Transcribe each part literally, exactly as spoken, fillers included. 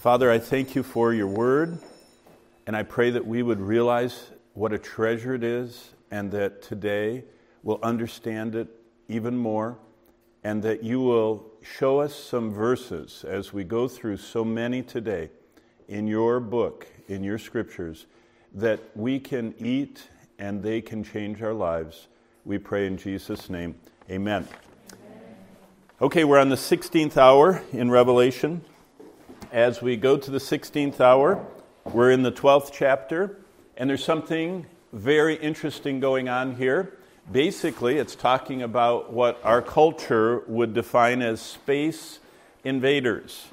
Father, I thank you for your word, and I pray that we would realize what a treasure it is, and that today we'll understand it even more, and that you will show us some verses as we go through so many today in your book, in your scriptures, that we can eat and they can change our lives. We pray in Jesus' name. Amen. Okay, we're on the sixteenth hour in Revelation. As we go to the sixteenth hour, we're in the twelfth chapter, and there's something very interesting going on here. Basically, it's talking about what our culture would define as space invaders,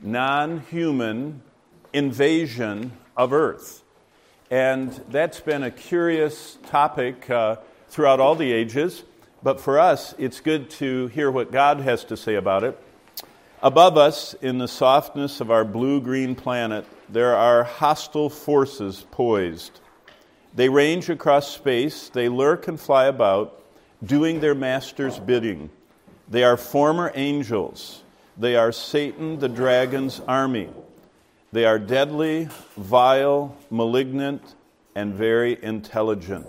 non-human invasion of Earth. And that's been a curious topic uh, throughout all the ages, but for us, it's good to hear what God has to say about it. Above us, in the softness of our blue-green planet, there are hostile forces poised. They range across space, they lurk and fly about, doing their master's bidding. They are former angels. They are Satan the dragon's army. They are deadly, vile, malignant, and very intelligent.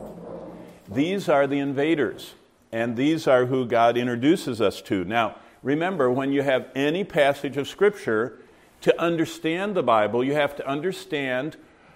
These are the invaders, and these are who God introduces us to. Now, remember, when you have any passage of Scripture, to understand the Bible, you have to understand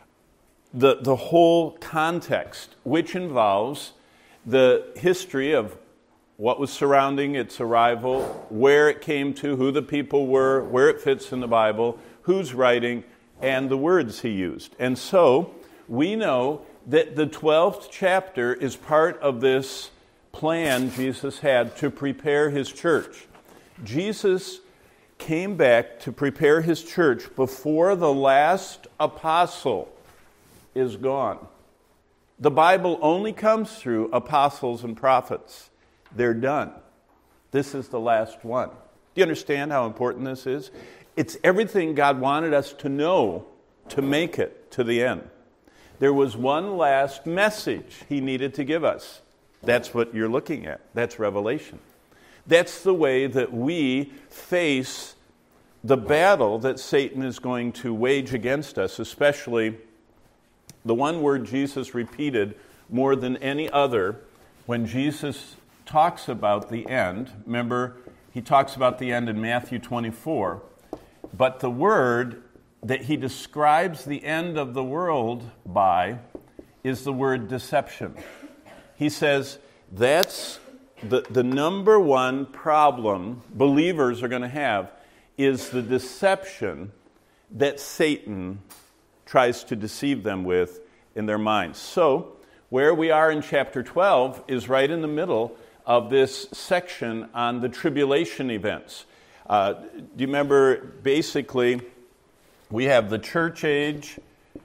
the, the whole context, which involves the history of what was surrounding its arrival, where it came to, who the people were, where it fits in the Bible, who's writing, and the words he used. And so, we know that the twelfth chapter is part of this plan Jesus had to prepare his church. Jesus came back to prepare his church before the last apostle is gone. The Bible only comes through apostles and prophets. They're done. This is the last one. Do you understand how important this is? It's everything God wanted us to know to make it to the end. There was one last message he needed to give us. That's what you're looking at. That's Revelation. That's the way that we face the battle that Satan is going to wage against us, especially the one word Jesus repeated more than any other when Jesus talks about the end. Remember, he talks about the end in Matthew twenty-four. But the word that he describes the end of the world by is the word deception. He says that's the, the number one problem believers are going to have is the deception that Satan tries to deceive them with in their minds. So, where we are in chapter twelve is right in the middle of this section on the tribulation events. Uh, do you remember, basically, we have the church age,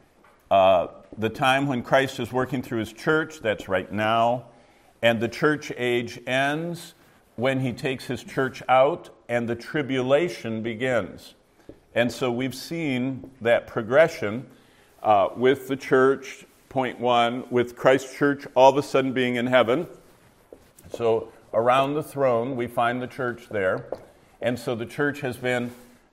uh, the time when Christ is working through his church, that's right now, and the church age ends when he takes his church out and the tribulation begins. And so we've seen that progression uh, with the church, point one, with Christ's church all of a sudden being in heaven. So around the throne, we find the church there. And so the church has been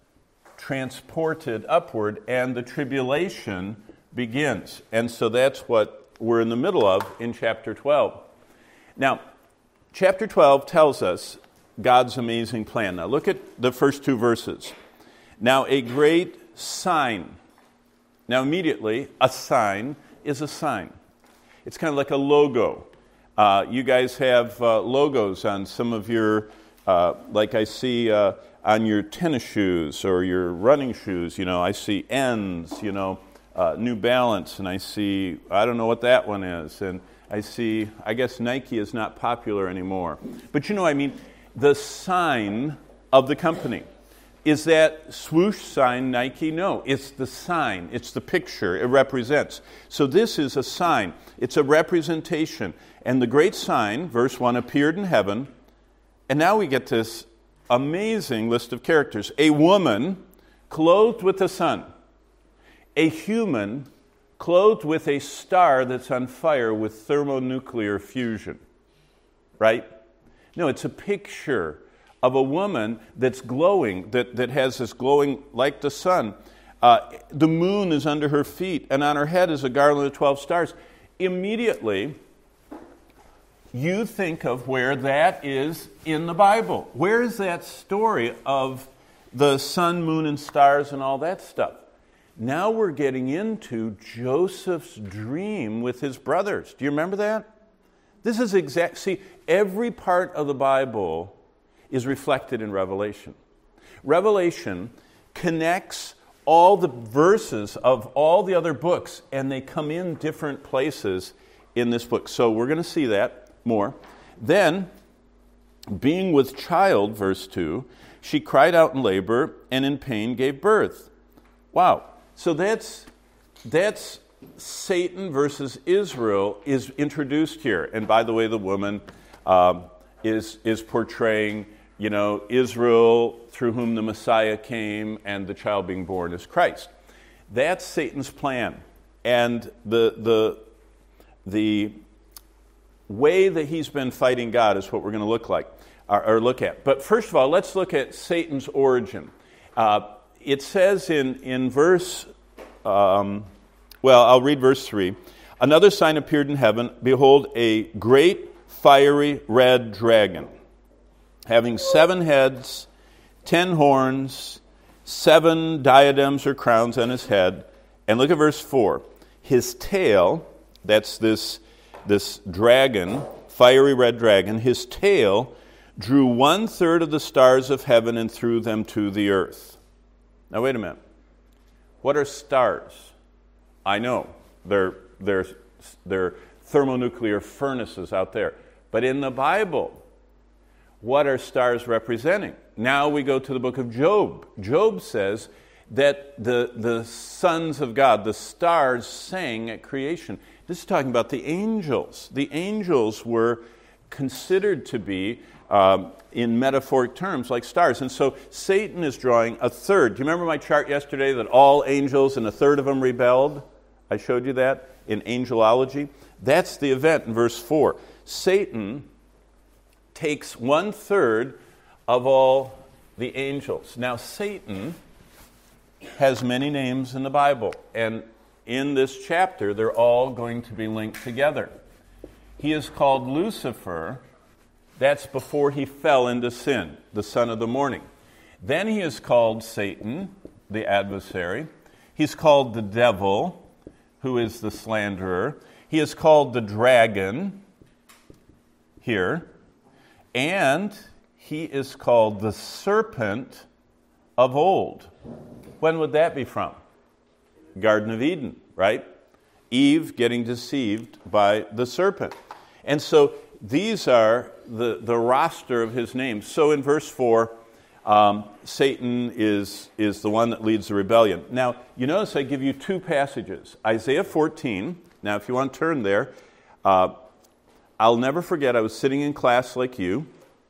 transported upward, and the tribulation begins. And so that's what we're in the middle of in chapter twelve. Now, chapter twelve tells us God's amazing plan. Now, look at the first two verses. Now, a great sign. Now, immediately, a sign is a sign. It's kind of like a logo. Uh, you guys have uh, logos on some of your, uh, like I see uh, on your tennis shoes or your running shoes. You know, I see N's, you know, uh, New Balance, and I see, I don't know what that one is. And I see, I guess Nike is not popular anymore. But you know, I mean, the sign of the company. Is that swoosh sign Nike? No, it's the sign. It's the picture it represents. So this is a sign. It's a representation. And the great sign, verse one, appeared in heaven. And now we get this amazing list of characters. A woman clothed with the sun. A human clothed with a star that's on fire with thermonuclear fusion. Right? No, it's a picture of a woman that's glowing, that, that has this glowing like the sun. Uh, the moon is under her feet, and on her head is a garland of twelve stars. Immediately, you think of where that is in the Bible. Where is that story of the sun, moon, and stars and all that stuff? Now we're getting into Joseph's dream with his brothers. Do you remember that? This is exact. See, every part of the Bible is reflected in Revelation. Revelation connects all the verses of all the other books, and they come in different places in this book. So we're going to see that more. Then, being with child, verse two, she cried out in labor and in pain gave birth. Wow. So that's that's Satan versus Israel is introduced here. And by the way, the woman um, is is portraying, you know, Israel through whom the Messiah came, and the child being born is Christ. That's Satan's plan. And the the the way that he's been fighting God is what we're going to look like or, or look at. But first of all, let's look at Satan's origin. Uh, it says in in verse, um, well, I'll read verse three. Another sign appeared in heaven. Behold, a great fiery red dragon, having seven heads, ten horns, seven diadems or crowns on his head. And look at verse four. His tail, that's this, this dragon, fiery red dragon, his tail drew one third of the stars of heaven and threw them to the earth. Now wait a minute. What are stars? I know. They're, they're, they're thermonuclear furnaces out there. But in the Bible, what are stars representing? Now we go to the book of Job. Job says that the, the sons of God, the stars, sang at creation. This is talking about the angels. The angels were considered to be, um, in metaphoric terms, like stars. And so Satan is drawing a third. Do you remember my chart yesterday that all angels and a third of them rebelled? I showed you that in angelology. That's the event in verse four. Satan takes one third of all the angels. Now, Satan has many names in the Bible, and in this chapter, they're all going to be linked together. He is called Lucifer. That's before he fell into sin, the son of the morning. Then he is called Satan, the adversary. He's called the devil, who is the slanderer. He is called the dragon here. And he is called the serpent of old. When would that be from? Garden of Eden, right? Eve getting deceived by the serpent. And so these are the, the roster of his names. So in verse four, um, Satan is, is the one that leads the rebellion. Now, you notice I give you two passages. Isaiah fourteen. Now, if you want to turn there, uh, I'll never forget, I was sitting in class like you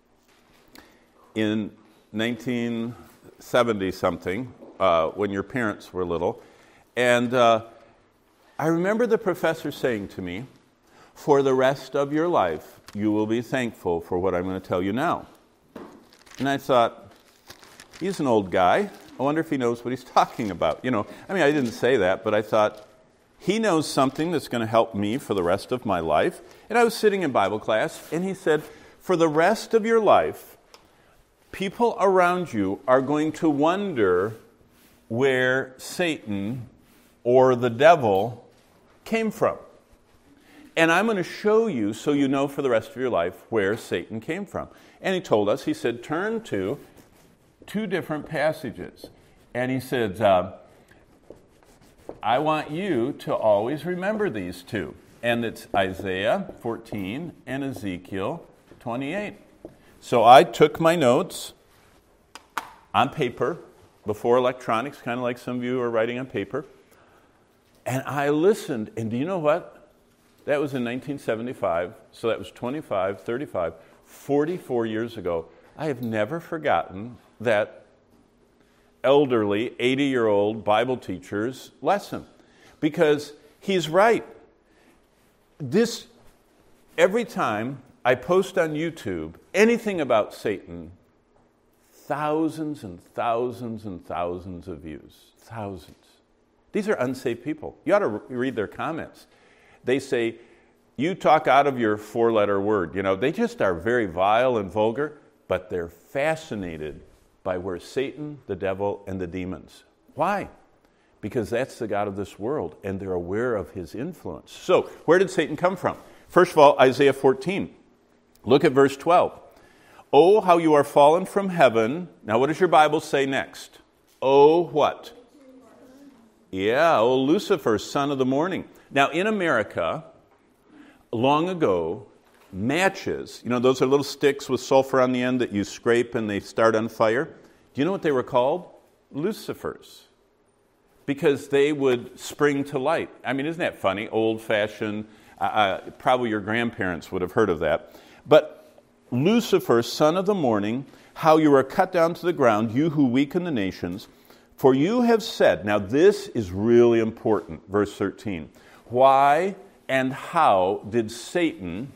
in nineteen seventy-something, uh, when your parents were little, and uh, I remember the professor saying to me, for the rest of your life, you will be thankful for what I'm going to tell you now. And I thought, he's an old guy. I wonder if he knows what he's talking about. You know, I mean, I didn't say that, but I thought, he knows something that's going to help me for the rest of my life. And I was sitting in Bible class, and he said, for the rest of your life, people around you are going to wonder where Satan or the devil came from. And I'm going to show you so you know for the rest of your life where Satan came from. And he told us, he said, turn to two different passages. And he said, uh, I want you to always remember these two. And it's Isaiah fourteen and Ezekiel twenty-eight. So I took my notes on paper before electronics, kind of like some of you are writing on paper. And I listened. And do you know what? That was in nineteen seventy-five. So that was twenty-five, thirty-five, forty-four years ago. I have never forgotten that elderly, eighty-year-old Bible teacher's lesson. Because he's right. This, every time I post on YouTube anything about Satan, thousands and thousands and thousands of views. Thousands. These are unsaved people. You ought to re- read their comments. They say, you talk out of your four-letter word. You know, they just are very vile and vulgar, but they're fascinated by where Satan, the devil, and the demons. Why? Because that's the God of this world, and they're aware of his influence. So, where did Satan come from? First of all, Isaiah fourteen. Look at verse twelve. Oh, how you are fallen from heaven. Now, what does your Bible say next? Oh, what? Yeah, oh, Lucifer, son of the morning. Now, in America, long ago, matches, you know, those are little sticks with sulfur on the end that you scrape and they start on fire. Do you know what they were called? Lucifers. Because they would spring to light. I mean, isn't that funny? Old-fashioned. Uh, uh, probably your grandparents would have heard of that. But Lucifer, son of the morning, how you are cut down to the ground, you who weaken the nations. For you have said, now this is really important, verse thirteen. Why and how did Satan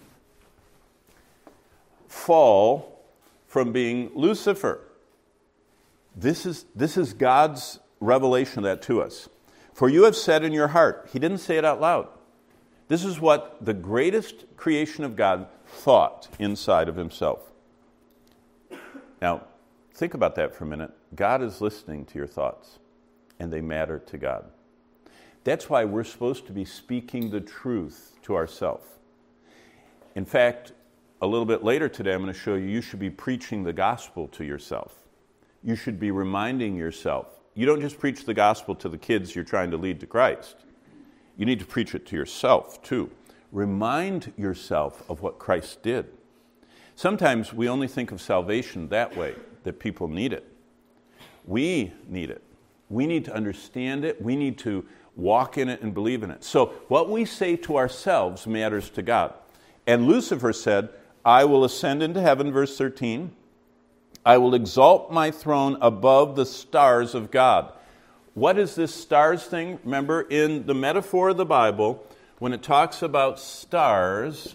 fall from being Lucifer? This is, this is God's revelation of that to us. For you have said in your heart, he didn't say it out loud. This is what the greatest creation of God thought inside of himself. Now, think about that for a minute. God is listening to your thoughts, and they matter to God. That's why we're supposed to be speaking the truth to ourselves. In fact, a little bit later today, I'm going to show you you should be preaching the gospel to yourself. You should be reminding yourself. You don't just preach the gospel to the kids you're trying to lead to Christ. You need to preach it to yourself, too. Remind yourself of what Christ did. Sometimes we only think of salvation that way, that people need it. We need it. We need to understand it. We need to walk in it and believe in it. So what we say to ourselves matters to God. And Lucifer said, I will ascend into heaven, verse thirteen. I will exalt my throne above the stars of God. What is this stars thing? Remember, in the metaphor of the Bible, when it talks about stars,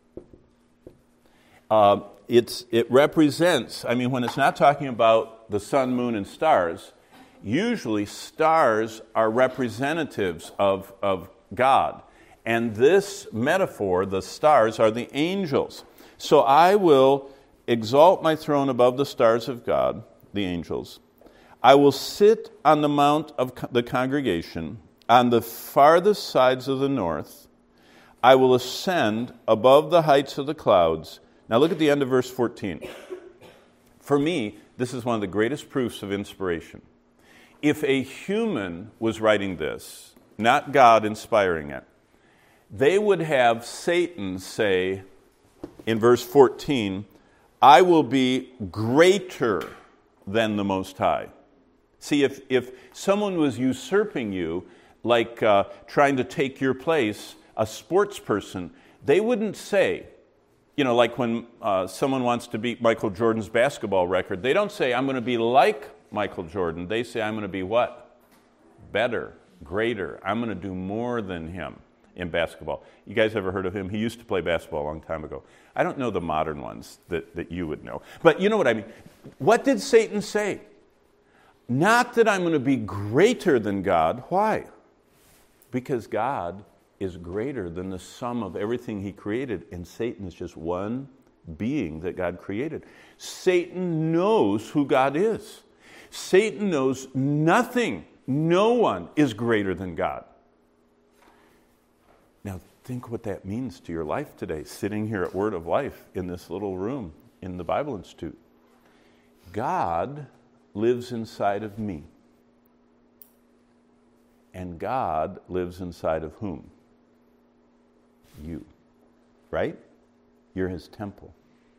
uh, it's, it represents, I mean, when it's not talking about the sun, moon, and stars, usually stars are representatives of, of God. And this metaphor, the stars, are the angels. So I will exalt my throne above the stars of God, the angels. I will sit on the mount of the congregation on the farthest sides of the north. I will ascend above the heights of the clouds. Now look at the end of verse fourteen. For me, this is one of the greatest proofs of inspiration. If a human was writing this, not God inspiring it, they would have Satan say in verse fourteen, I will be greater than the Most High. See, if, if someone was usurping you, like uh, trying to take your place, a sports person, they wouldn't say, you know, like when uh, someone wants to beat Michael Jordan's basketball record, they don't say, I'm going to be like Michael Jordan. They say, I'm going to be what? Better, greater. I'm going to do more than him in basketball. You guys ever heard of him? He used to play basketball a long time ago. I don't know the modern ones that, that you would know. But you know what I mean. What did Satan say? Not that I'm going to be greater than God. Why? Because God is greater than the sum of everything he created, and Satan is just one being that God created. Satan knows who God is. Satan knows nothing, no one is greater than God. Now think what that means to your life today, sitting here at Word of Life in this little room in the Bible Institute. God lives inside of me. And God lives inside of whom? You. Right? You're his temple.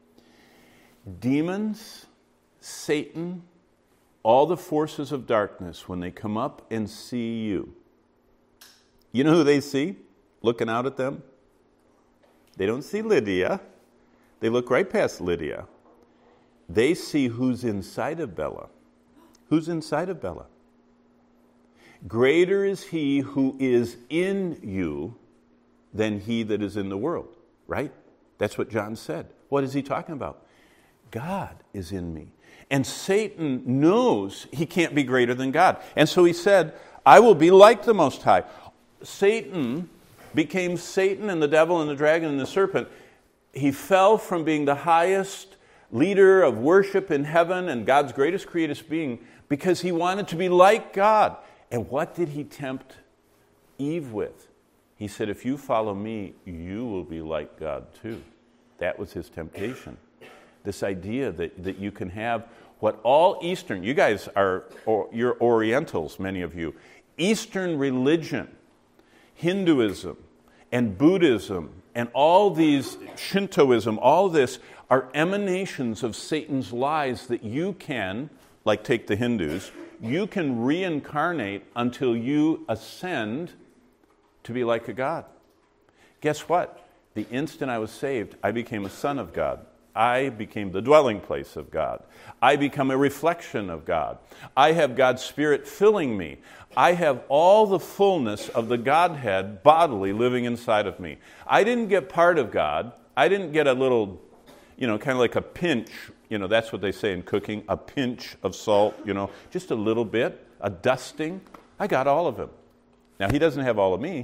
Demons, Satan, all the forces of darkness, when they come up and see you, you know who they see looking out at them? They don't see Lydia. They look right past Lydia. They see who's inside of Bella. Who's inside of Bella? Greater is he who is in you than he that is in the world, right? That's what John said. What is he talking about? God is in me. And Satan knows he can't be greater than God. And so he said, I will be like the Most High. Satan became Satan and the devil and the dragon and the serpent. He fell from being the highest leader of worship in heaven and God's greatest creative being because he wanted to be like God. And what did he tempt Eve with? He said, if you follow me, you will be like God too. That was his temptation. This idea that, that you can have what all Eastern, you guys are, or, you're Orientals, many of you, Eastern religion, Hinduism and Buddhism and all these, Shintoism, all this are emanations of Satan's lies that you can, like take the Hindus, you can reincarnate until you ascend to be like a God. Guess what? The instant I was saved, I became a son of God. I became the dwelling place of God. I become a reflection of God. I have God's Spirit filling me. I have all the fullness of the Godhead bodily living inside of me. I didn't get part of God. I didn't get a little, you know, kind of like a pinch. You know, that's what they say in cooking, a pinch of salt, you know, just a little bit, a dusting. I got all of him. Now, he doesn't have all of me.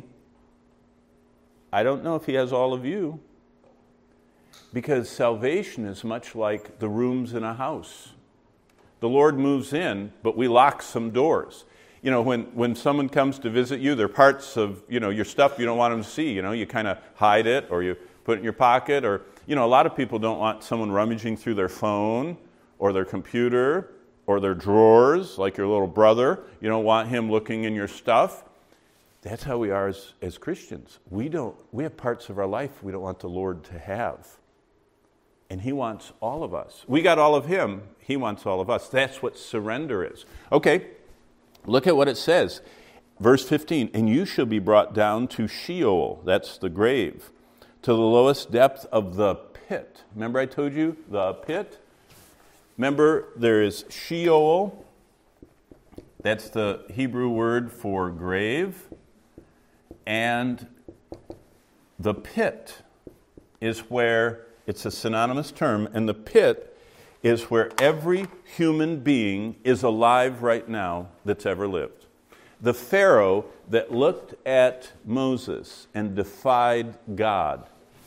I don't know if he has all of you. Because salvation is much like the rooms in a house. The Lord moves in, but we lock some doors. You know, when, when someone comes to visit you, there are parts of, you know, your stuff you don't want them to see. You know, you kind of hide it or you put it in your pocket. Or, you know, a lot of people don't want someone rummaging through their phone or their computer or their drawers, like your little brother. You don't want him looking in your stuff. That's how we are as, as Christians. We don't, we have parts of our life we don't want the Lord to have. And he wants all of us. We got all of him. He wants all of us. That's what surrender is. Okay, look at what it says. Verse fifteen, and you shall be brought down to Sheol, that's the grave, to the lowest depth of the pit. Remember I told you the pit? Remember there is Sheol. That's the Hebrew word for grave. And the pit is where... It's a synonymous term, and the pit is where every human being is alive right now that's ever lived. The Pharaoh that looked at Moses and defied God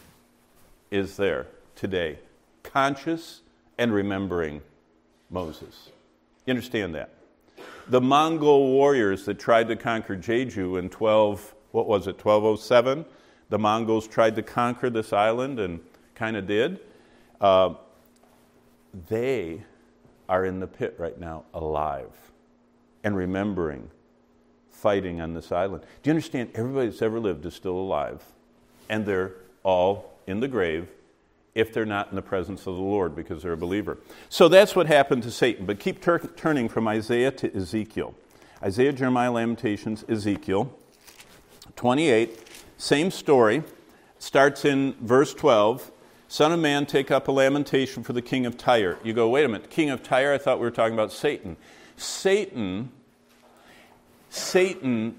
is there today, conscious and remembering Moses. You understand that? The Mongol warriors that tried to conquer Jeju in twelve, what was it, twelve oh seven? The Mongols tried to conquer this island and kind of did. Uh, they are in the pit right now, alive and remembering, fighting on this island. Do you understand? Everybody that's ever lived is still alive, and they're all in the grave if they're not in the presence of the Lord because they're a believer. So that's what happened to Satan. But keep tur- turning from Isaiah to Ezekiel. Isaiah, Jeremiah, Lamentations, Ezekiel. twenty-eight, same story. Starts in verse twelve. Son of man, take up a lamentation for the king of Tyre. You go, wait a minute, king of Tyre? I thought we were talking about Satan. Satan, Satan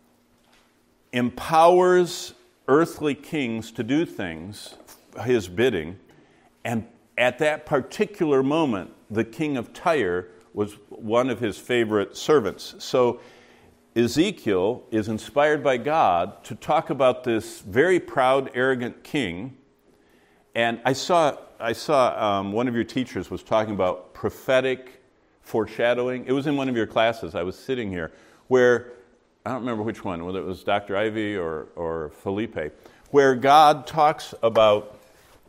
empowers earthly kings to do things, his bidding, and at that particular moment, the king of Tyre was one of his favorite servants. So Ezekiel is inspired by God to talk about this very proud, arrogant king. And I saw I saw um, one of your teachers was talking about prophetic foreshadowing. It was in one of your classes. I was sitting here where, I don't remember which one, whether it was Doctor Ivy or, or Felipe, where God talks about,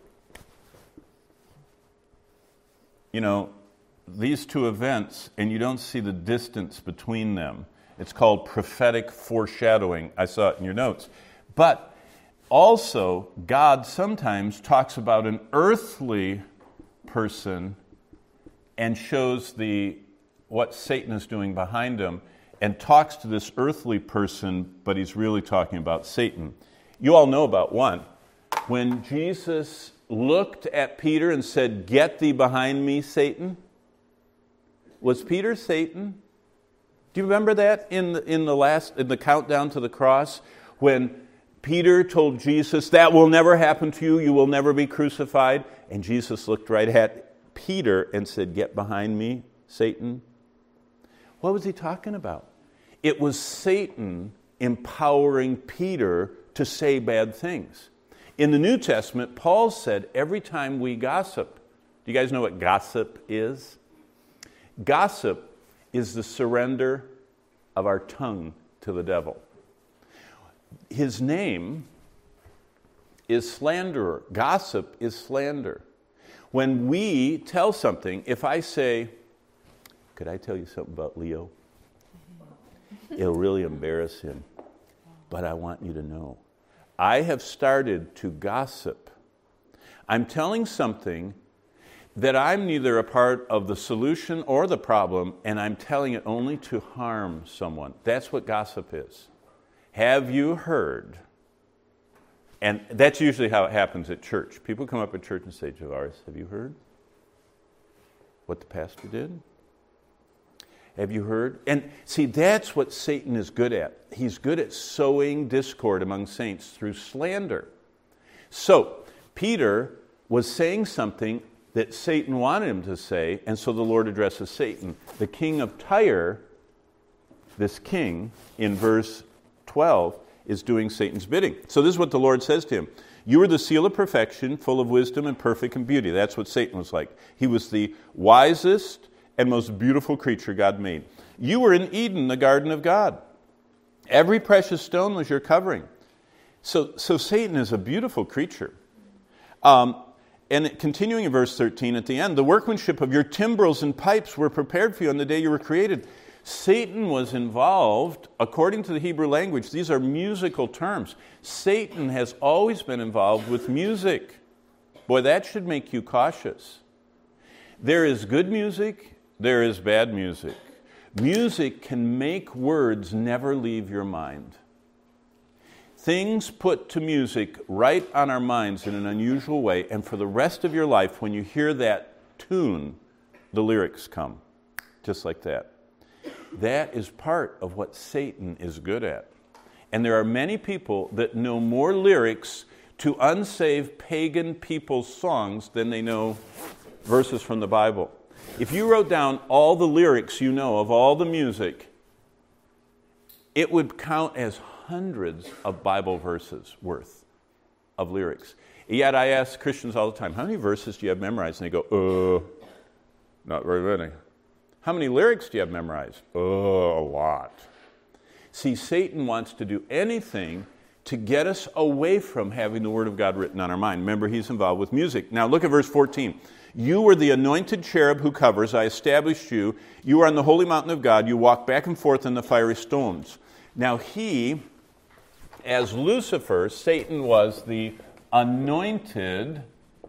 you know, these two events, and you don't see the distance between them. It's called prophetic foreshadowing. I saw it in your notes. But also, God sometimes talks about an earthly person and shows the what Satan is doing behind him and talks to this earthly person, but he's really talking about Satan. You all know about one. When Jesus looked at Peter and said, "Get thee behind me, Satan," was Peter Satan? Do you remember that in the, in the last in the countdown to the cross when Peter told Jesus, "That will never happen to you. You will never be crucified." And Jesus looked right at Peter and said, "Get behind me, Satan"? What was he talking about? It was Satan empowering Peter to say bad things. In the New Testament, Paul said every time we gossip, do you guys know what gossip is? Gossip is the surrender of our tongue to the devil. His name is slanderer. Gossip is slander. When we tell something, if I say, "Could I tell you something about Leo? It'll really embarrass him, but I want you to know." I have started to gossip. I'm telling something that I'm neither a part of the solution or the problem, and I'm telling it only to harm someone. That's what gossip is. Have you heard? And that's usually how it happens at church. People come up at church and say, "Javaris, have you heard what the pastor did? Have you heard?" And see, that's what Satan is good at. He's good at sowing discord among saints through slander. So, Peter was saying something that Satan wanted him to say, and so the Lord addresses Satan. The king of Tyre, this king, in verse twelve, is doing Satan's bidding. So this is what the Lord says to him. "You are the seal of perfection, full of wisdom and perfect in beauty." That's what Satan was like. He was the wisest and most beautiful creature God made. "You were in Eden, the garden of God. Every precious stone was your covering." So, so Satan is a beautiful creature. Um, and it, continuing in verse thirteen at the end, "The workmanship of your timbrels and pipes were prepared for you on the day you were created." Satan was involved, according to the Hebrew language, these are musical terms. Satan has always been involved with music. Boy, that should make you cautious. There is good music, there is bad music. Music can make words never leave your mind. Things put to music right on our minds in an unusual way, and for the rest of your life, when you hear that tune, the lyrics come, just like that. That is part of what Satan is good at. And there are many people that know more lyrics to unsaved pagan people's songs than they know verses from the Bible. If you wrote down all the lyrics you know of all the music, it would count as hundreds of Bible verses worth of lyrics. Yet I ask Christians all the time, "How many verses do you have memorized?" And they go, uh, not very many. "How many lyrics do you have memorized?" "Oh, a lot." See, Satan wants to do anything to get us away from having the Word of God written on our mind. Remember, he's involved with music. Now look at verse fourteen. "You were the anointed cherub who covers. I established you. You are on the holy mountain of God. You walk back and forth in the fiery stones." Now he, as Lucifer, Satan was the anointed.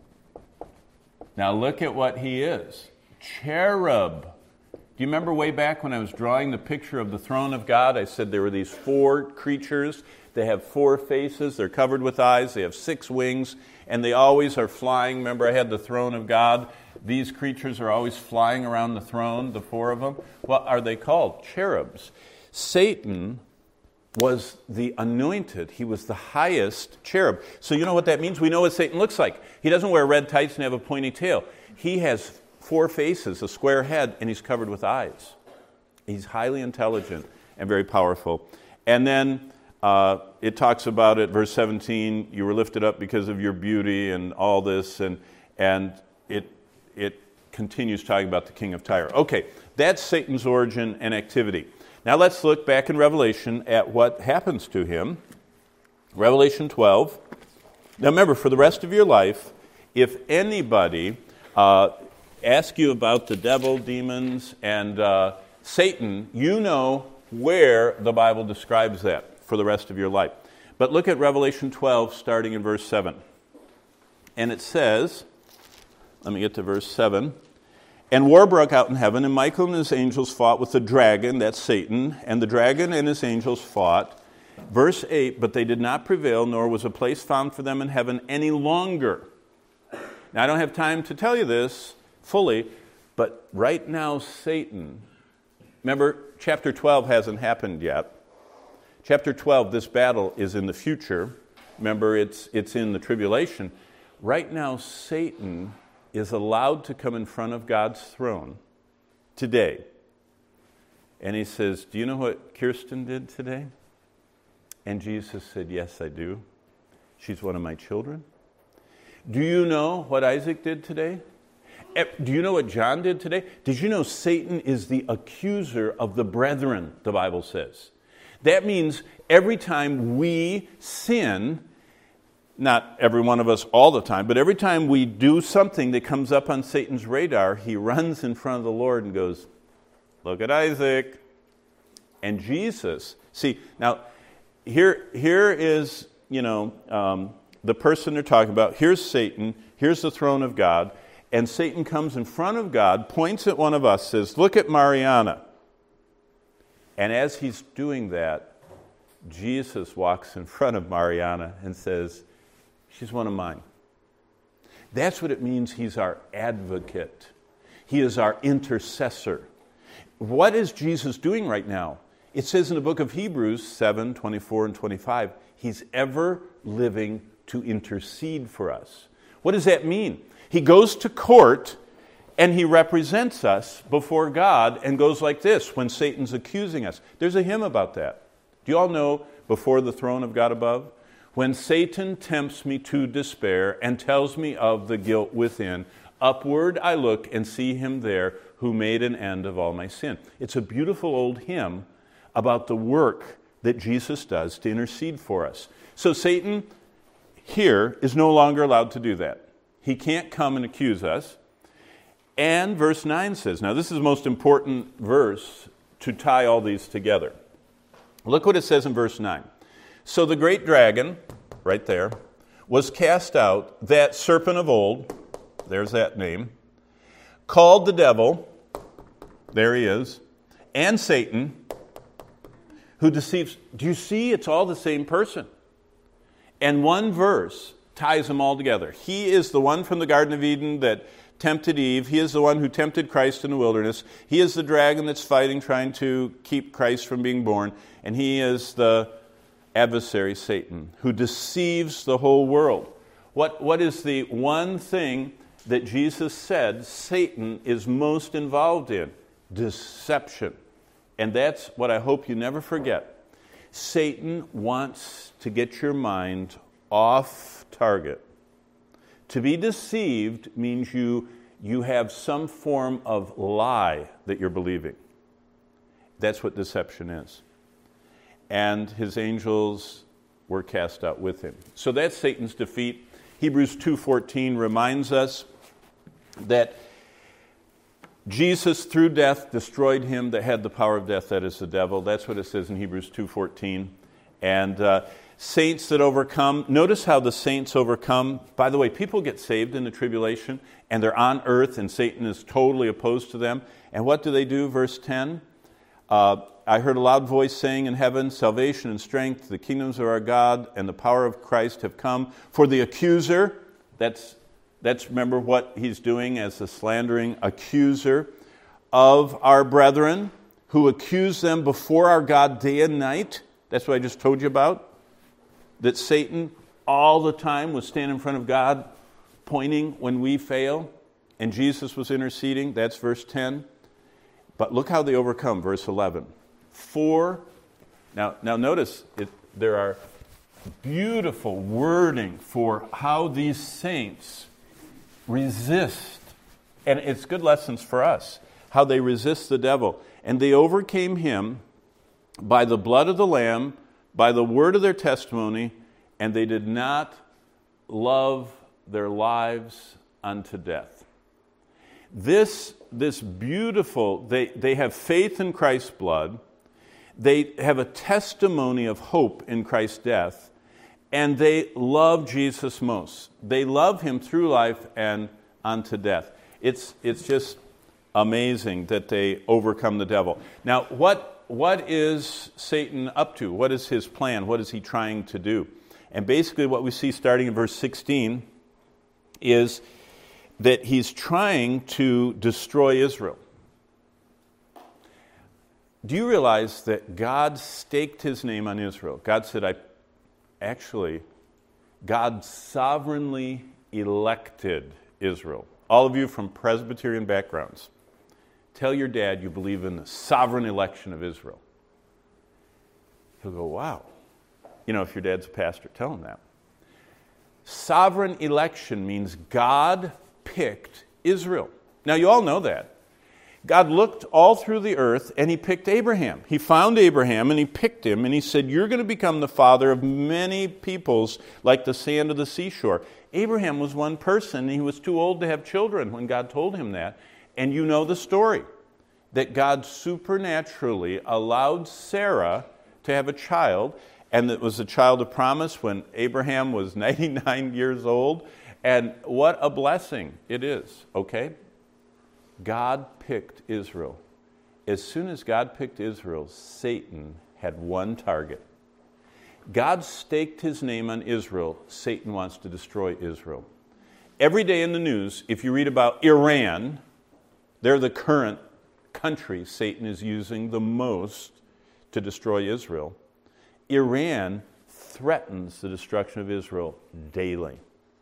Now look at what he is. Cherub. Do you remember way back when I was drawing the picture of the throne of God? I said there were these four creatures. They have four faces. They're covered with eyes. They have six wings. And they always are flying. Remember, I had the throne of God. These creatures are always flying around the throne, the four of them. What are they called? Cherubs. Satan was the anointed. He was the highest cherub. So you know what that means? We know what Satan looks like. He doesn't wear red tights and have a pointy tail. He has four faces, a square head, and he's covered with eyes. He's highly intelligent and very powerful. And then uh, it talks about it, verse seventeen, "You were lifted up because of your beauty," and all this, and and it it continues talking about the king of Tyre. Okay, that's Satan's origin and activity. Now let's look back in Revelation at what happens to him. Revelation twelve. Now remember, for the rest of your life, if anybody uh, ask you about the devil, demons, and uh, Satan, you know where the Bible describes that for the rest of your life. But look at Revelation twelve, starting in verse seven. And it says, let me get to verse seven. "And war broke out in heaven, and Michael and his angels fought with the dragon," that's Satan, "and the dragon and his angels fought." Verse eight, "But they did not prevail, nor was a place found for them in heaven any longer." Now, I don't have time to tell you this fully, but right now Satan, remember, chapter twelve hasn't happened yet. Chapter twelve, this battle is in the future. Remember, it's it's in the tribulation. Right now, Satan is allowed to come in front of God's throne today. And he says, do you know what Kirsten did today? And Jesus said, yes, I do. She's one of my children. Do you know what Isaac did today? Do you know what John did today? Did you know Satan is the accuser of the brethren, the Bible says? That means every time we sin, not every one of us all the time, but every time we do something that comes up on Satan's radar, he runs in front of the Lord and goes, look at Isaac. And Jesus, see, now, here, here is, you know, um, the person they're talking about. Here's Satan. Here's the throne of God. And Satan comes in front of God, points at one of us, says, look at Mariana. And as he's doing that, Jesus walks in front of Mariana and says, she's one of mine. That's what it means he's our advocate. He is our intercessor. What is Jesus doing right now? It says in the book of Hebrews seven, twenty-four and twenty-five, he's ever living to intercede for us. What does that mean? He goes to court and he represents us before God and goes like this when Satan's accusing us. There's a hymn about that. Do you all know Before the Throne of God Above? When Satan tempts me to despair and tells me of the guilt within, upward I look and see him there who made an end of all my sin. It's a beautiful old hymn about the work that Jesus does to intercede for us. So Satan here is no longer allowed to do that. He can't come and accuse us. And verse nine says, now this is the most important verse to tie all these together. Look what it says in verse nine. So the great dragon, right there, was cast out, that serpent of old, there's that name, called the devil, there he is, and Satan, who deceives. Do you see? It's all the same person. And one verse ties them all together. He is the one from the Garden of Eden that tempted Eve. He is the one who tempted Christ in the wilderness. He is the dragon that's fighting, trying to keep Christ from being born. And he is the adversary, Satan, who deceives the whole world. What, what is the one thing that Jesus said Satan is most involved in? Deception. And that's what I hope you never forget. Satan wants to get your mind off target. To be deceived means you, you have some form of lie that you're believing. That's what deception is. And his angels were cast out with him. So that's Satan's defeat. Hebrews two fourteen reminds us that Jesus, through death, destroyed him that had the power of death, that is the devil. That's what it says in Hebrews two fourteen. And uh, saints that overcome. Notice how the saints overcome. By the way, people get saved in the tribulation, and they're on earth, and Satan is totally opposed to them. And what do they do? Verse ten. Uh, I heard a loud voice saying in heaven, salvation and strength, the kingdoms of our God and the power of Christ have come. For the accuser, that's That's, remember, what he's doing as the slandering accuser of our brethren, who accuse them before our God day and night. That's what I just told you about. That Satan all the time was standing in front of God, pointing when we fail, and Jesus was interceding. That's verse ten. But look how they overcome, verse eleven. For, now, now notice, it, there are beautiful wording for how these saints resist. And it's good lessons for us, how they resist the devil. And they overcame him by the blood of the Lamb, by the word of their testimony, and they did not love their lives unto death. This, this beautiful, they, they have faith in Christ's blood, they have a testimony of hope in Christ's death, and they love Jesus most. They love him through life and unto death. It's it's just amazing that they overcome the devil. Now, what what is Satan up to? What is his plan? What is he trying to do? And basically what we see starting in verse sixteen is that he's trying to destroy Israel. Do you realize that God staked his name on Israel? God said, I Actually, God sovereignly elected Israel. all of you from Presbyterian backgrounds, tell your dad you believe in the sovereign election of Israel. He'll go, wow. You know, if your dad's a pastor, tell him that. Sovereign election means God picked Israel. Now, you all know that. God looked all through the earth and he picked Abraham. He found Abraham and he picked him and he said, you're going to become the father of many peoples like the sand of the seashore. Abraham was one person and he was too old to have children when God told him that. And you know the story, that God supernaturally allowed Sarah to have a child, and it was a child of promise when Abraham was ninety-nine years old. And what a blessing it is, okay? God picked Israel. As soon as God picked Israel, Satan had one target. God staked his name on Israel. Satan wants to destroy Israel. Every day in the news, if you read about Iran, they're the current country Satan is using the most to destroy Israel. Iran threatens the destruction of Israel daily.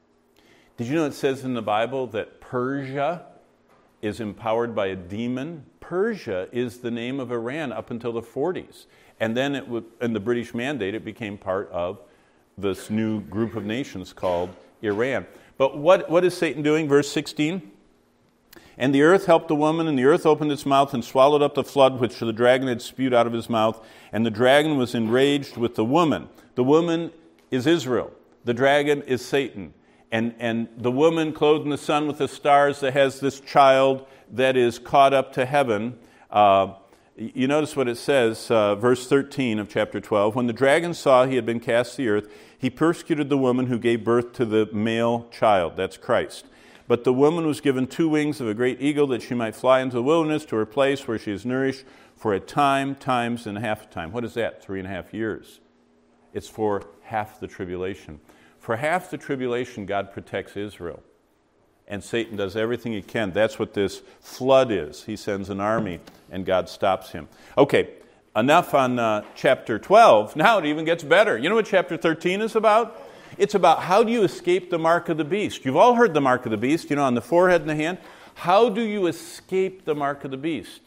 Did you know it says in the Bible that Persia is empowered by a demon? Persia is the name of Iran up until the forties. And then it would, in the British Mandate, it became part of this new group of nations called Iran. But what, what is Satan doing? Verse sixteen. And the earth helped the woman, and the earth opened its mouth and swallowed up the flood which the dragon had spewed out of his mouth. And the dragon was enraged with the woman. The woman is Israel. The dragon is Satan. And, and the woman clothed in the sun with the stars that has this child that is caught up to heaven. Uh, you notice what it says, uh, verse thirteen of chapter twelve. When the dragon saw he had been cast to the earth, he persecuted the woman who gave birth to the male child. That's Christ. But the woman was given two wings of a great eagle that she might fly into the wilderness to her place where she is nourished for a time, times, and a half a time. What is that? Three and a half years. It's for half the tribulation. For half the tribulation, God protects Israel. And Satan does everything he can. That's what this flood is. He sends an army, and God stops him. Okay, enough on uh, chapter twelve. Now it even gets better. You know what chapter thirteen is about? It's about how do you escape the mark of the beast. You've all heard the mark of the beast, you know, on the forehead and the hand. How do you escape the mark of the beast?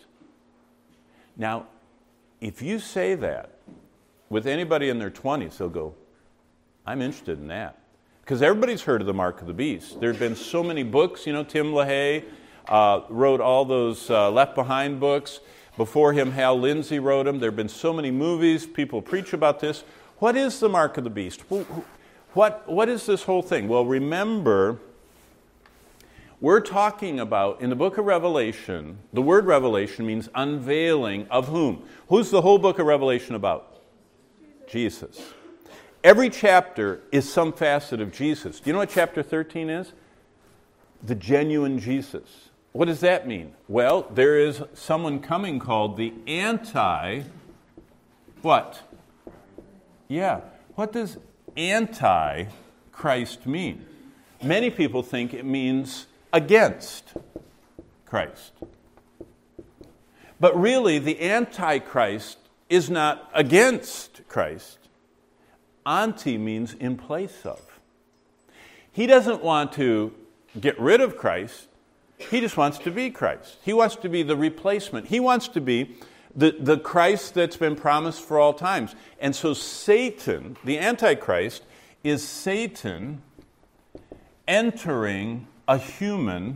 Now, if you say that with anybody in their twenties, they'll go, I'm interested in that. Because everybody's heard of the mark of the beast. There have been so many books. You know, Tim LaHaye uh, wrote all those uh, Left Behind books. Before him, Hal Lindsey wrote them. There have been so many movies. People preach about this. What is the mark of the beast? What, what is this whole thing? Well, remember, we're talking about, in the book of Revelation, the word revelation means unveiling of whom? Who's the whole book of Revelation about? Jesus. Jesus. Every chapter is some facet of Jesus. Do you know what chapter thirteen is? The genuine Jesus. What does that mean? Well, there is someone coming called the anti, what? Yeah. What does anti-Christ mean? Many people think it means against Christ. But really, the Antichrist is not against Christ. Anti means in place of. He doesn't want to get rid of Christ. He just wants to be Christ. He wants to be the replacement. He wants to be the, the Christ that's been promised for all times. And so Satan, the Antichrist, is Satan entering a human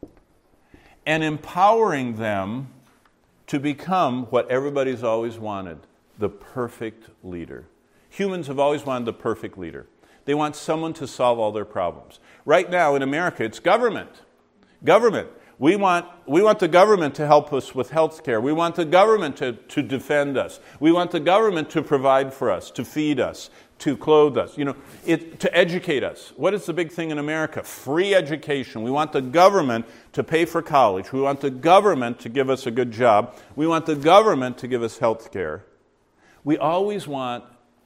and empowering them to become what everybody's always wanted, the perfect leader. Humans have always wanted the perfect leader. They want someone to solve all their problems. Right now in America, it's government. Government. We want, we want the government to help us with health care. We want the government to, to defend us. We want the government to provide for us, to feed us, to clothe us, you know, it, to educate us. What is the big thing in America? Free education. We want the government to pay for college. We want the government to give us a good job. We want the government to give us health care. We always want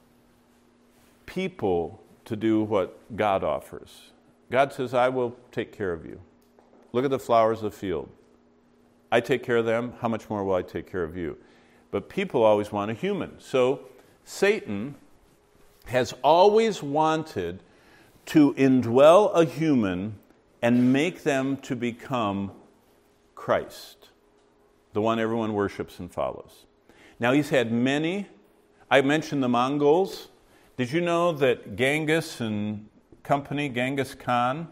people to do what God offers. God says, I will take care of you. Look at the flowers of the field. I take care of them. How much more will I take care of you? But people always want a human. So Satan has always wanted to indwell a human and make them to become Christ, the one everyone worships and follows. Now, he's had many. I mentioned the Mongols. Did you know that Genghis and company, Genghis Khan,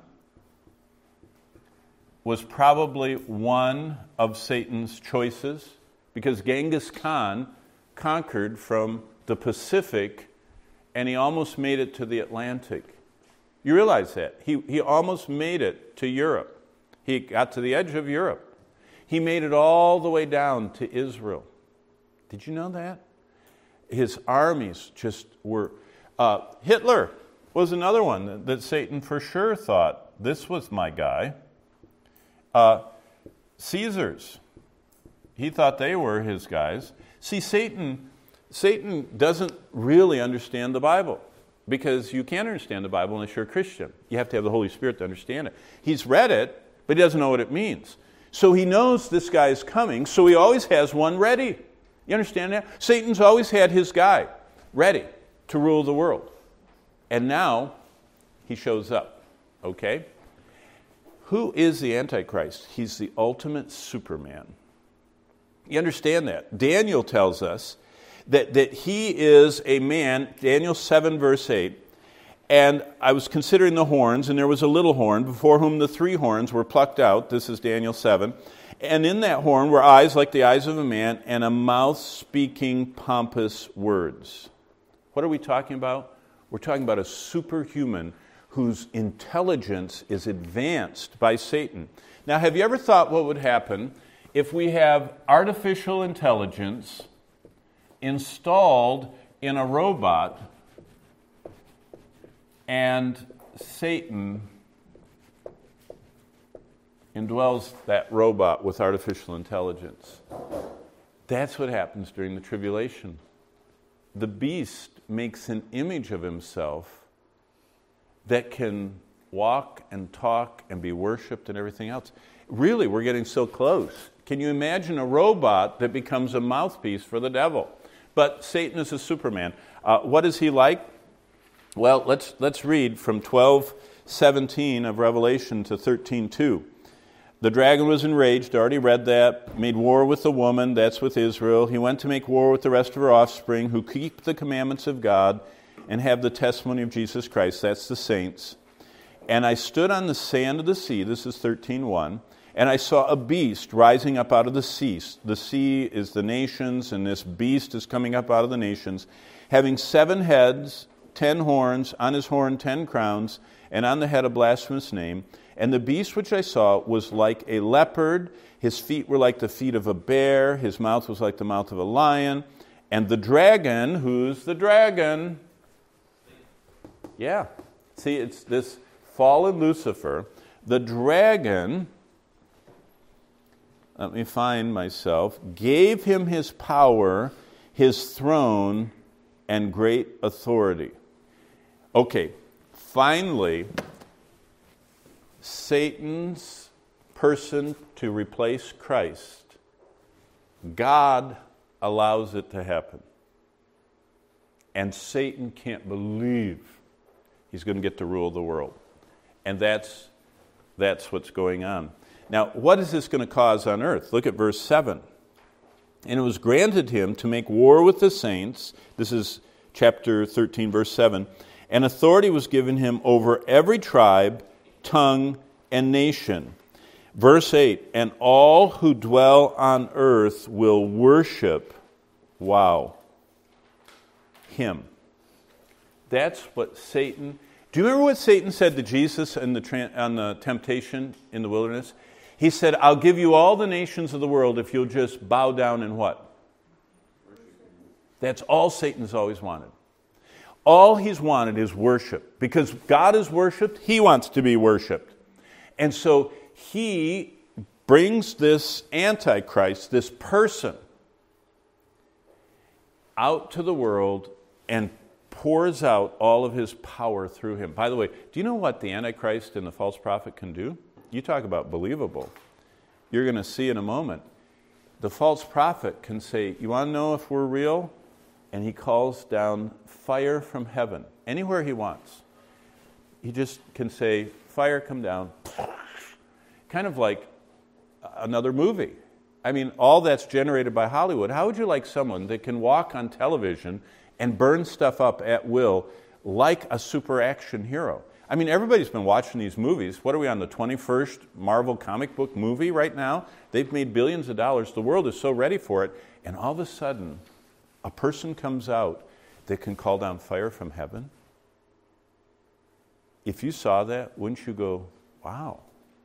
was probably one of Satan's choices? Because Genghis Khan conquered from the Pacific, and he almost made it to the Atlantic. You realize that? He, he almost made it to Europe. He got to the edge of Europe. He made it all the way down to Israel. Did you know that? His armies just were... Uh, Hitler was another one that, that Satan for sure thought, this was my guy. Uh, Caesars, he thought they were his guys. See, Satan, Satan doesn't really understand the Bible, because you can't understand the Bible unless you're a Christian. You have to have the Holy Spirit to understand it. He's read it, but he doesn't know what it means. So he knows this guy is coming, so he always has one ready. You understand that? Satan's always had his guy ready to rule the world. And now he shows up, okay? Who is the Antichrist? He's the ultimate Superman. You understand that? Daniel tells us that, that he is a man, Daniel seven, verse eight, and I was considering the horns, and there was a little horn before whom the three horns were plucked out. This is Daniel seven. And in that horn were eyes like the eyes of a man, and a mouth speaking pompous words. What are we talking about? We're talking about a superhuman whose intelligence is advanced by Satan. Now, have you ever thought what would happen if we have artificial intelligence installed in a robot and Satan indwells that robot with artificial intelligence? That's what happens during the tribulation. The beast makes an image of himself that can walk and talk and be worshipped and everything else. Really, we're getting so close. Can you imagine a robot that becomes a mouthpiece for the devil? But Satan is a Superman. Uh, what is he like? Well, let's let's read from twelve seventeen of Revelation to thirteen two. The dragon was enraged, already read that, made war with the woman, that's with Israel. He went to make war with the rest of her offspring who keep the commandments of God and have the testimony of Jesus Christ, that's the saints. And I stood on the sand of the sea, this is thirteen one, and I saw a beast rising up out of the sea. The sea is the nations, and this beast is coming up out of the nations, having seven heads, ten horns, on his horn ten crowns, and on the head a blasphemous name. And the beast which I saw was like a leopard, his feet were like the feet of a bear, his mouth was like the mouth of a lion, and the dragon, who's the dragon? Yeah, see, it's this fallen Lucifer. The dragon, let me find myself, gave him his power, his throne, and great authority. Okay, finally, Satan's person to replace Christ, God allows it to happen. And Satan can't believe he's going to get to rule the world. And that's, that's what's going on. Now, what is this going to cause on earth? Look at verse seven. And it was granted him to make war with the saints. This is chapter thirteen, verse seven. And authority was given him over every tribe, tongue, and nation. Verse eight, and all who dwell on earth will worship, wow, him. That's what Satan, do you remember what Satan said to Jesus in the, on the temptation in the wilderness? He said, I'll give you all the nations of the world if you'll just bow down and what? That's all Satan's always wanted. All he's wanted is worship. Because God is worshipped, he wants to be worshipped. And so he brings this Antichrist, this person, out to the world and pours out all of his power through him. By the way, do you know what the Antichrist and the false prophet can do? You talk about believable. You're going to see in a moment. The false prophet can say, you want to know if we're real? And he calls down fire from heaven, anywhere he wants. He just can say, fire come down, kind of like another movie. I mean, all that's generated by Hollywood. How would you like someone that can walk on television and burn stuff up at will like a super action hero? I mean, everybody's been watching these movies. What are we on, the twenty-first Marvel comic book movie right now? They've made billions of dollars. The world is so ready for it. And all of a sudden, a person comes out that can call down fire from heaven. If you saw that, wouldn't you go, wow?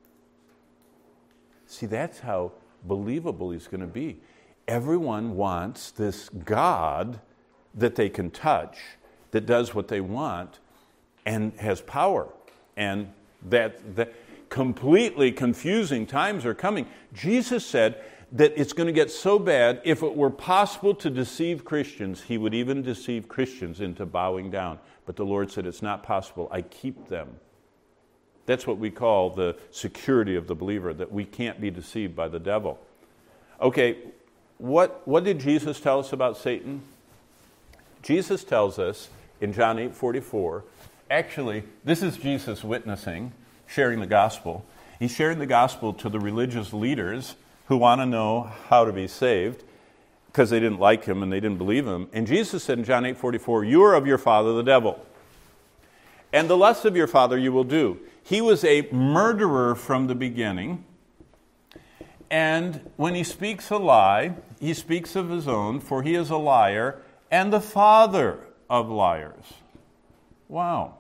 See, that's how believable he's going to be. Everyone wants this God that they can touch, that does what they want, and has power. And that, that completely confusing times are coming. Jesus said that it's going to get so bad, if it were possible to deceive Christians, he would even deceive Christians into bowing down. But the Lord said, it's not possible. I keep them. That's what we call the security of the believer, that we can't be deceived by the devil. Okay, what, what did Jesus tell us about Satan? Jesus tells us in John eight forty-four, actually, this is Jesus witnessing, sharing the gospel. He's sharing the gospel to the religious leaders who want to know how to be saved because they didn't like him and they didn't believe him. And Jesus said in John eight forty-four, you are of your father the devil, and the lusts of your father you will do. He was a murderer from the beginning, and when he speaks a lie, he speaks of his own, for he is a liar and the father of liars. Wow.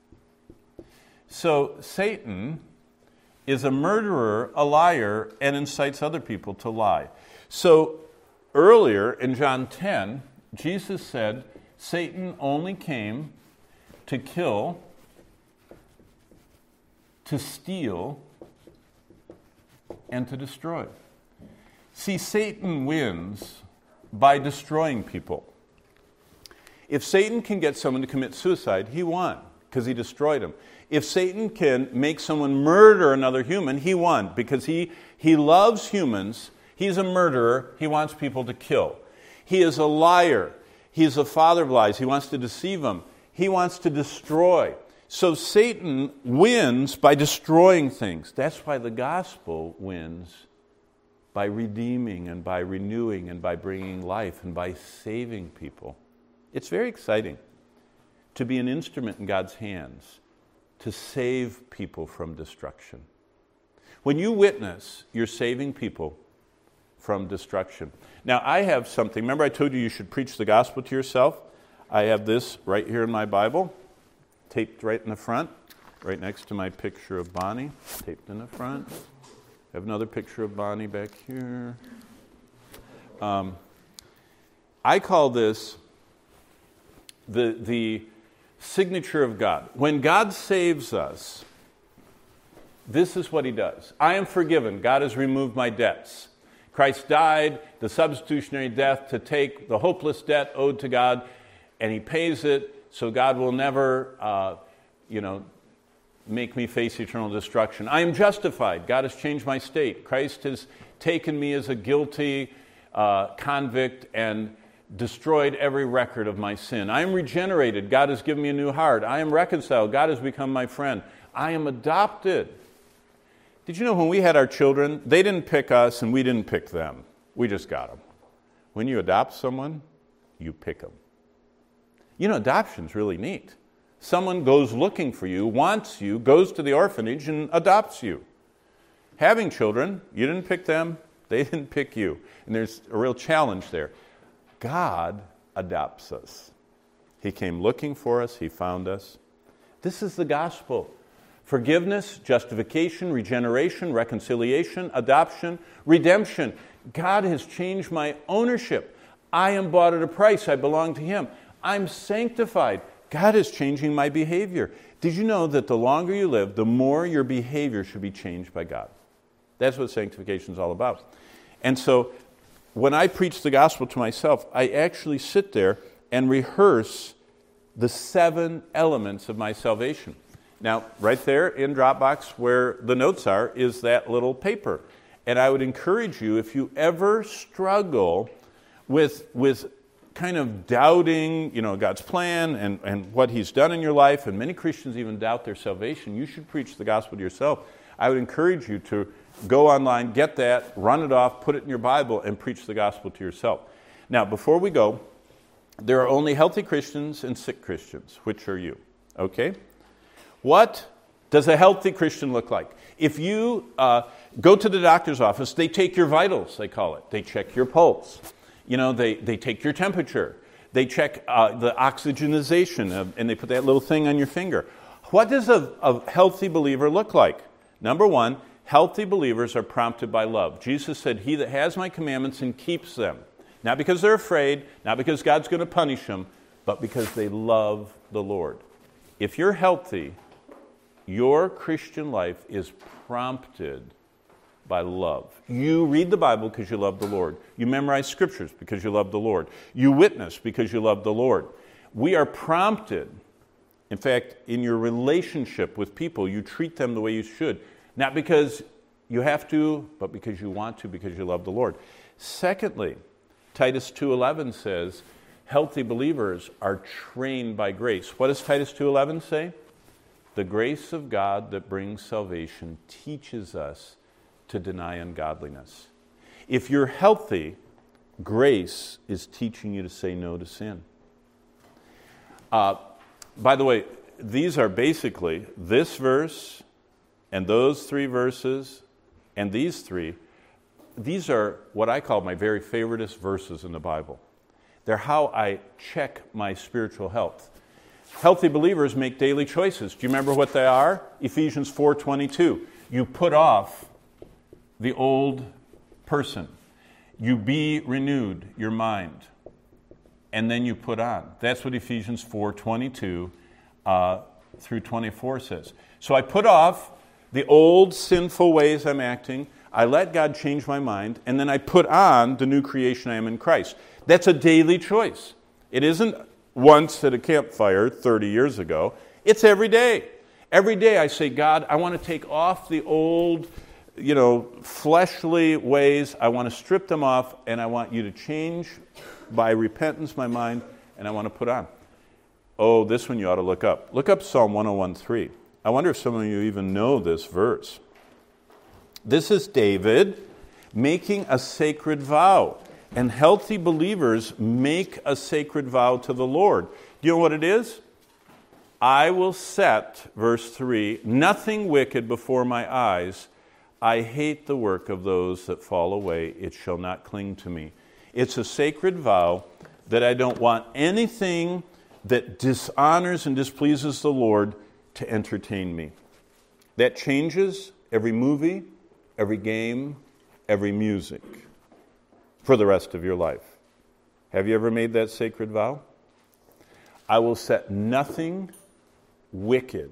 So Satan is a murderer, a liar, and incites other people to lie. So earlier in John ten, Jesus said, Satan only came to kill, to steal, and to destroy. See, Satan wins by destroying people. If Satan can get someone to commit suicide, he won, because he destroyed him. If Satan can make someone murder another human, he won, because he, he loves humans. He's a murderer. He wants people to kill. He is a liar. He is a father of lies. He wants to deceive them. He wants to destroy. So Satan wins by destroying things. That's why the gospel wins by redeeming and by renewing and by bringing life and by saving people. It's very exciting to be an instrument in God's hands to save people from destruction. When you witness, you're saving people from destruction. Now, I have something. Remember I told you you should preach the gospel to yourself? I have this right here in my Bible, taped right in the front, right next to my picture of Bonnie, taped in the front. I have another picture of Bonnie back here. Um, I call this the, the signature of God. When God saves us, this is what he does. I am forgiven. God has removed my debts. Christ died, the substitutionary death, to take the hopeless debt owed to God, and he pays it, so God will never, uh, you know, make me face eternal destruction. I am justified. God has changed my state. Christ has taken me as a guilty uh, convict and destroyed every record of my sin. I am regenerated. God has given me a new heart. I am reconciled. God has become my friend. I am adopted. Did you know when we had our children, they didn't pick us and we didn't pick them. We just got them. When you adopt someone, you pick them. You know, adoption's really neat. Someone goes looking for you, wants you, goes to the orphanage and adopts you. Having children, you didn't pick them, they didn't pick you. And there's a real challenge there. God adopts us. He came looking for us, he found us. This is the gospel. Forgiveness, justification, regeneration, reconciliation, adoption, redemption. God has changed my ownership. I am bought at a price. I belong to him. I'm sanctified. God is changing my behavior. Did you know that the longer you live, the more your behavior should be changed by God? That's what sanctification is all about. And so when I preach the gospel to myself, I actually sit there and rehearse the seven elements of my salvation. Now, right there in Dropbox where the notes are is that little paper. And I would encourage you, if you ever struggle with, with kind of doubting, you know, God's plan and, and what he's done in your life, and many Christians even doubt their salvation, you should preach the gospel to yourself. I would encourage you to go online, get that, run it off, put it in your Bible, and preach the gospel to yourself. Now, before we go, there are only healthy Christians and sick Christians. Which are you? Okay? What does a healthy Christian look like? If you uh, go to the doctor's office, they take your vitals, they call it. They check your pulse. You know, they, they take your temperature. They check uh, the oxygenization, of, and they put that little thing on your finger. What does a, a healthy believer look like? Number one, healthy believers are prompted by love. Jesus said, he that has my commandments and keeps them, not because they're afraid, not because God's going to punish them, but because they love the Lord. If you're healthy, your Christian life is prompted by love. You read the Bible because you love the Lord. You memorize scriptures because you love the Lord. You witness because you love the Lord. We are prompted. In fact, in your relationship with people, you treat them the way you should. Not because you have to, but because you want to, because you love the Lord. Secondly, Titus two eleven says, healthy believers are trained by grace. What does Titus two eleven say? The grace of God that brings salvation teaches us to deny ungodliness. If you're healthy, grace is teaching you to say no to sin. Uh, by the way, these are basically this verse and those three verses and these three. These are what I call my very favoriteest verses in the Bible. They're how I check my spiritual health. Healthy believers make daily choices. Do you remember what they are? Ephesians four twenty-two. You put off the old person. You be renewed, your mind. And then you put on. That's what Ephesians four twenty-two uh, through twenty-four says. So I put off the old sinful ways I'm acting. I let God change my mind. And then I put on the new creation I am in Christ. That's a daily choice. It isn't once at a campfire thirty years ago. It's every day. Every day I say, God, I want to take off the old, you know, fleshly ways. I want to strip them off, and I want you to change by repentance my mind, and I want to put on. Oh, this one you ought to look up. Look up Psalm one oh one three. I wonder if some of you even know this verse. This is David making a sacred vow. And healthy believers make a sacred vow to the Lord. Do you know what it is? I will set, verse three, nothing wicked before my eyes. I hate the work of those that fall away. It shall not cling to me. It's a sacred vow that I don't want anything that dishonors and displeases the Lord to entertain me. That changes every movie, every game, every music for the rest of your life. Have you ever made that sacred vow? I will set nothing wicked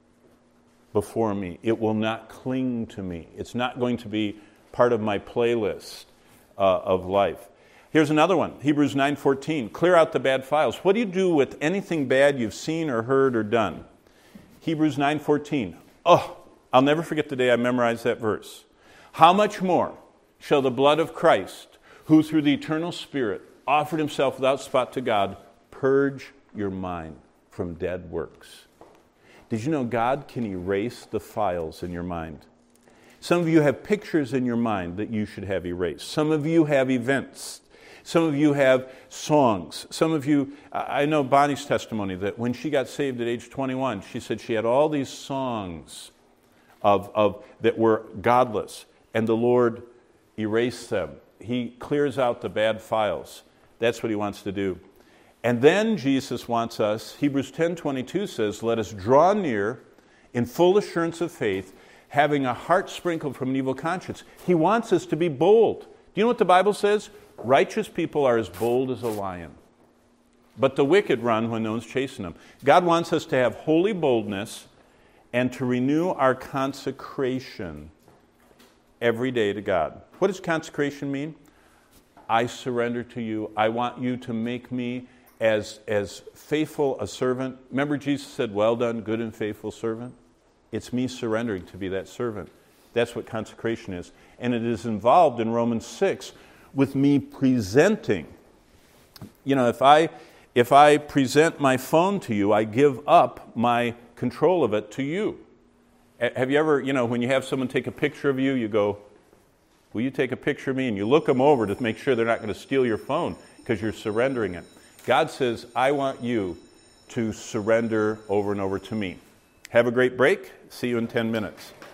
before me. It will not cling to me. It's not going to be part of my playlist uh, of life. Here's another one, Hebrews nine fourteen. Clear out the bad files. What do you do with anything bad you've seen or heard or done? Hebrews nine fourteen. Oh, I'll never forget the day I memorized that verse. How much more shall the blood of Christ, who through the eternal Spirit offered himself without spot to God, purge your mind from dead works? Did you know God can erase the files in your mind? Some of you have pictures in your mind that you should have erased. Some of you have events. Some of you have songs. Some of you, I know Bonnie's testimony that when she got saved at age twenty-one, she said she had all these songs of, of that were godless, and the Lord erased them. He clears out the bad files. That's what he wants to do. And then Jesus wants us, Hebrews ten twenty-two says, let us draw near in full assurance of faith, having a heart sprinkled from an evil conscience. He wants us to be bold. Do you know what the Bible says? Righteous people are as bold as a lion, but the wicked run when no one's chasing them. God wants us to have holy boldness and to renew our consecration every day to God. What does consecration mean? I surrender to you. I want you to make me as, as faithful a servant. Remember Jesus said, well done, good and faithful servant? It's me surrendering to be that servant. That's what consecration is. And it is involved in Romans six with me presenting. You know, if I if I present my phone to you, I give up my control of it to you. Have you ever, you know, when you have someone take a picture of you, you go, will you take a picture of me? And you look them over to make sure they're not going to steal your phone because you're surrendering it. God says, I want you to surrender over and over to me. Have a great break. See you in ten minutes.